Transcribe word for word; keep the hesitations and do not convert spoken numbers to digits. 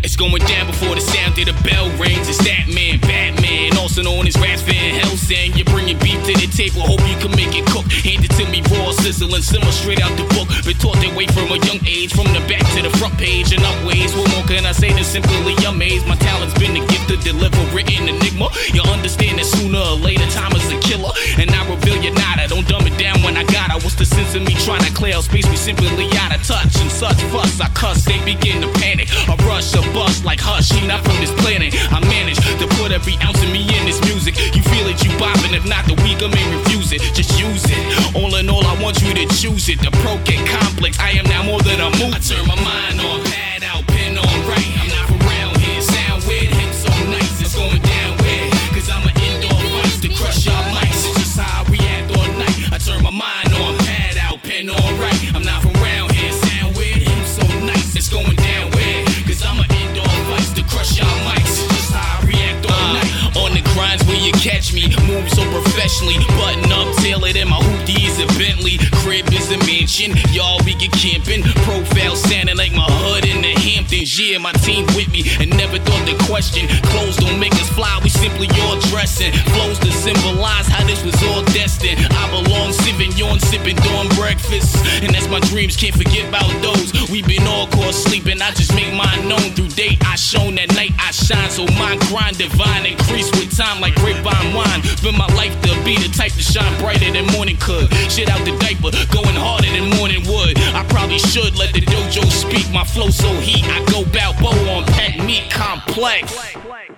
It's going down before the sound of the bell rings. It's that man, Batman, also known as Ras Van Helsing. You're bringing beef to the table, hope you can make it cook. Hand it to me raw, sizzling, simmer straight out the book. Been taught that way from a young age, from the back to the front page and up ways. What more can I say than simply amazed? My talent's been the gift to deliver written enigma. You understand that sooner or later time is a killer, and I reveal you not. I don't dumb it down when I got it. What's the sense of me trying to clear out space? We simply out of touch and such fuss. I cuss, they begin to panic. I rush a bust like hush. He not from this planet. I manage to put every ounce of me in this music. You feel it, you bopping. If not, the weak I may refuse it. Just use it. All in all, I want you to choose it. The pro get complex. I am now more than a move. I turn my mind on, pad out, pen on right. I'm not from around here. Sound weird, hip so nice. It's going down weird. Cause I'm an indoor vice to crush y'all mics. It's just how I react all night. I turn my mind on, pad out, pen on right. I'm not from around here. Sound weird, hip so nice. It's going down weird. Cause I'm an indoor vice to crush y'all mics. It's just how I react all night. On the grinds where you catch me, move so professionally. Button up, tailored in my hoopty is a Bentley. Crib is a mansion, y'all we get camping. Profile sounding like my hood in the Hamptons. Yeah, my team with me and never thought the question. Clothes don't make us fly, we simply all dressing. Flows to symbolize how this was all destined. I belong sipping, yawn sipping, doing breakfast. And that's my dreams, can't forget about those. We been all caught sleeping, I just make mine known. Through day I shone, at night I shine. So my grind divine increase with time like grapevine wine. Spend my life to be the type to shine brighter than morning could. Shit out the diaper, going harder than morning wood. I probably should let the dojo speak. My flow so heat, I go Balboa on pack meat complex.